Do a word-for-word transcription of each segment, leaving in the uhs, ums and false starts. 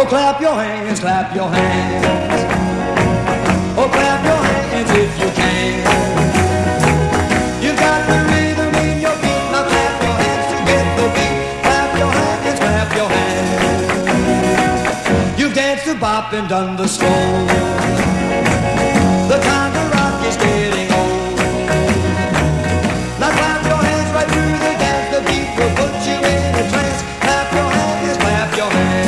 clap your hands, clap your hands. Oh, clap your hands if you can. You've got the rhythm in your feet. Now clap your hands to get the beat. Clap your hands, clap your hands. You've danced the bop and done the stroll. The time to rock is getting old. Now clap your hands right through the dance. The beat will put you in a trance. Clap your hands, clap your hands.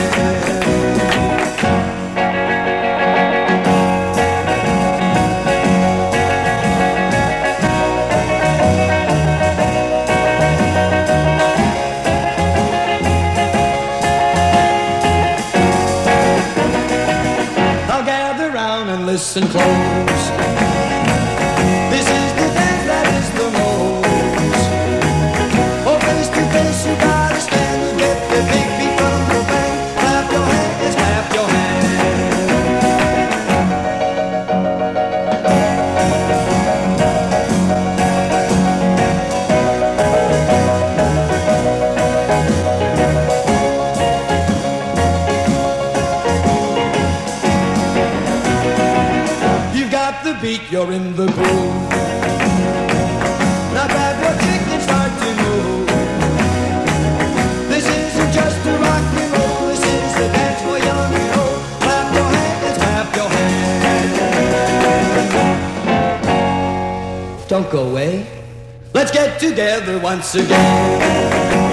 Listen close. This is the dance that is the most. Oh, face to face you gotta stand and get the big beat from the band. Clap your hands, clap your beat, you're in the groove. Now grab your chick and start to move. This isn't just a rock and roll. This is a dance for young and old. Clap your hands, clap your hands. Don't go away. Let's get together once again.